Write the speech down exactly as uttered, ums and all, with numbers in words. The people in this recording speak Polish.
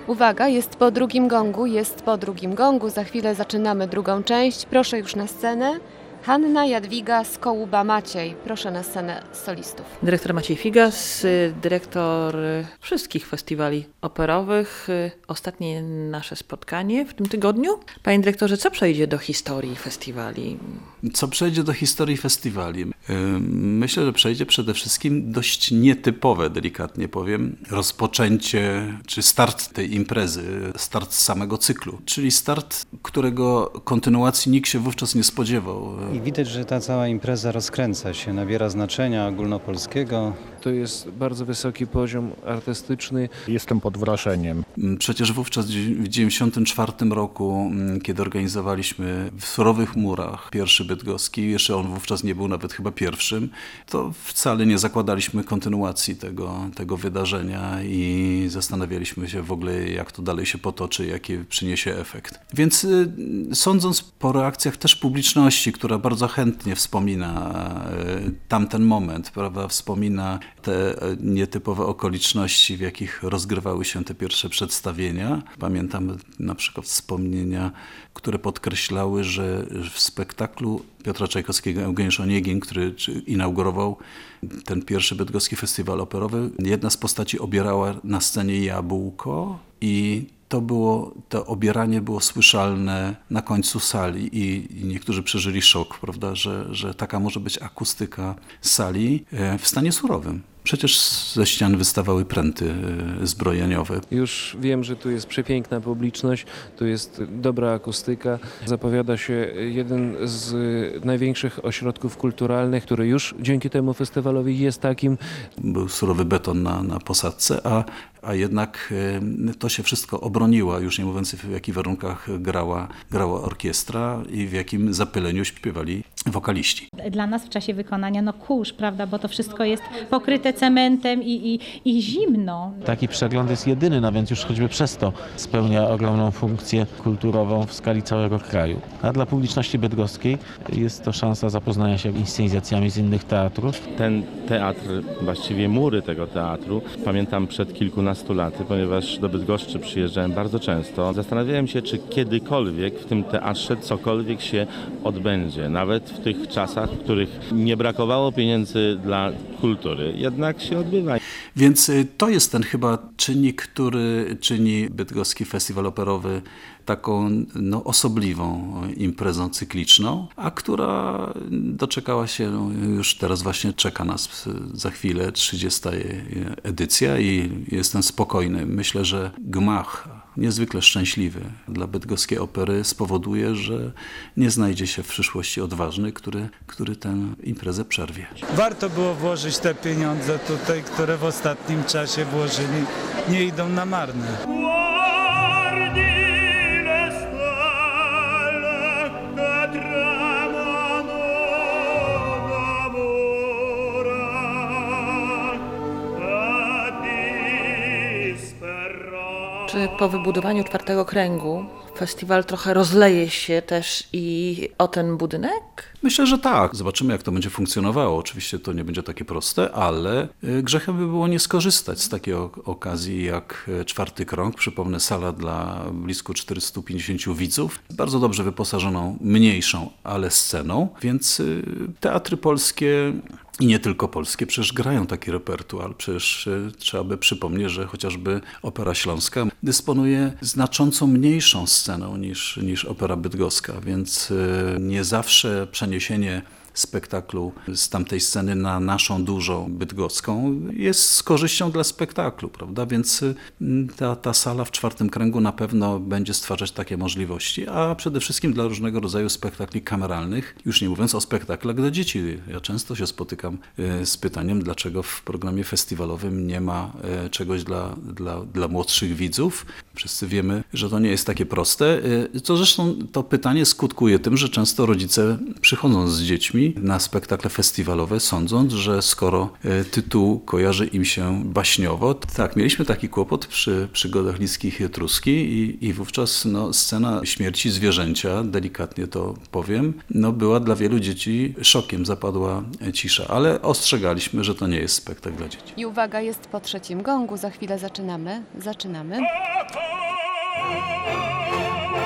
Uwaga, jest po drugim gongu, jest po drugim gongu. Za chwilę zaczynamy drugą część. Proszę już na scenę. Hanna Jadwiga Skołuba-Maciej. Proszę na scenę solistów. Dyrektor Maciej Figas, dyrektor wszystkich festiwali operowych. Ostatnie nasze spotkanie w tym tygodniu. Panie dyrektorze, co przejdzie do historii festiwali? Co przejdzie do historii festiwali? Myślę, że przejdzie przede wszystkim dość nietypowe, delikatnie powiem, rozpoczęcie czy start tej imprezy, start samego cyklu, czyli start, którego kontynuacji nikt się wówczas nie spodziewał. I widać, że ta cała impreza rozkręca się, nabiera znaczenia ogólnopolskiego. To jest bardzo wysoki poziom artystyczny. Jestem pod wrażeniem. Przecież wówczas w dziewięćdziesiątym czwartym roku, kiedy organizowaliśmy w Surowych Murach pierwszy bydgoski, jeszcze on wówczas nie był nawet chyba pierwszym, to wcale nie zakładaliśmy kontynuacji tego, tego wydarzenia i zastanawialiśmy się w ogóle, jak to dalej się potoczy, jaki przyniesie efekt. Więc y, sądząc po reakcjach też publiczności, która bardzo chętnie wspomina y, tamten moment, prawda, wspomina te nietypowe okoliczności, w jakich rozgrywały się te pierwsze przedstawienia. Pamiętam na przykład wspomnienia, które podkreślały, że w spektaklu Piotra Czajkowskiego Eugeniusz Oniegin, który inaugurował ten pierwszy bydgoski festiwal operowy, jedna z postaci obierała na scenie jabłko i to było, to obieranie było słyszalne na końcu sali i, i niektórzy przeżyli szok, prawda, że, że taka może być akustyka sali w stanie surowym. Przecież ze ścian wystawały pręty zbrojeniowe. Już wiem, że tu jest przepiękna publiczność, tu jest dobra akustyka. Zapowiada się jeden z największych ośrodków kulturalnych, który już dzięki temu festiwalowi jest takim. Był surowy beton na, na posadzce, a, a jednak to się wszystko obroniło, już nie mówiąc w jakich warunkach grała, grała orkiestra i w jakim zapyleniu śpiewali wokaliści. Dla nas w czasie wykonania no kurz, prawda, bo to wszystko jest pokryte cementem i, i, i zimno. Taki przegląd jest jedyny, no więc już choćby przez to spełnia ogromną funkcję kulturową w skali całego kraju. A dla publiczności bydgoskiej jest to szansa zapoznania się z inscenizacjami z innych teatrów. Ten teatr, właściwie mury tego teatru, pamiętam przed kilkunastu laty, ponieważ do Bydgoszczy przyjeżdżałem bardzo często. Zastanawiałem się, czy kiedykolwiek w tym teatrze cokolwiek się odbędzie, nawet w tych czasach, w których nie brakowało pieniędzy dla kultury. Jednak się odbywa. Więc to jest ten chyba czynnik, który czyni Bydgoski Festiwal Operowy taką no, osobliwą imprezą cykliczną, a która doczekała się, już teraz właśnie czeka nas za chwilę trzydziesta edycja i jestem spokojny. Myślę, że gmach niezwykle szczęśliwy dla bydgoskiej opery spowoduje, że nie znajdzie się w przyszłości odważny, który, który tę imprezę przerwie. Warto było włożyć te pieniądze tutaj, które w ostatnim czasie włożyli, nie idą na marne. Czy po wybudowaniu czwartego kręgu festiwal trochę rozleje się też i o ten budynek? Myślę, że tak. Zobaczymy, jak to będzie funkcjonowało. Oczywiście to nie będzie takie proste, ale grzechem by było nie skorzystać z takiej okazji jak czwarty krąg. Przypomnę, sala dla blisko czterystu pięćdziesięciu widzów, bardzo dobrze wyposażoną, mniejszą, ale sceną, więc teatry polskie i nie tylko polskie przecież grają taki repertuar. Przecież trzeba by przypomnieć, że chociażby Opera Śląska dysponuje znacząco mniejszą sceną niż, niż Opera Bydgoska, więc nie zawsze przeniesienie spektaklu z tamtej sceny na naszą dużą bydgoską jest z korzyścią dla spektaklu, prawda? Więc ta, ta sala w czwartym kręgu na pewno będzie stwarzać takie możliwości, a przede wszystkim dla różnego rodzaju spektakli kameralnych, już nie mówiąc o spektaklach dla dzieci. Ja często się spotykam z pytaniem, dlaczego w programie festiwalowym nie ma czegoś dla, dla, dla młodszych widzów. Wszyscy wiemy, że to nie jest takie proste. To zresztą to pytanie skutkuje tym, że często rodzice przychodzą z dziećmi dzieci na spektakle festiwalowe, sądząc, że skoro tytuł kojarzy im się baśniowo. Tak, mieliśmy taki kłopot przy przygodach Lickich i Etruski i, i wówczas no, scena śmierci zwierzęcia, delikatnie to powiem, no, była dla wielu dzieci szokiem, zapadła cisza, ale ostrzegaliśmy, że to nie jest spektakl dla dzieci. I uwaga, jest po trzecim gongu, za chwilę zaczynamy. Zaczynamy.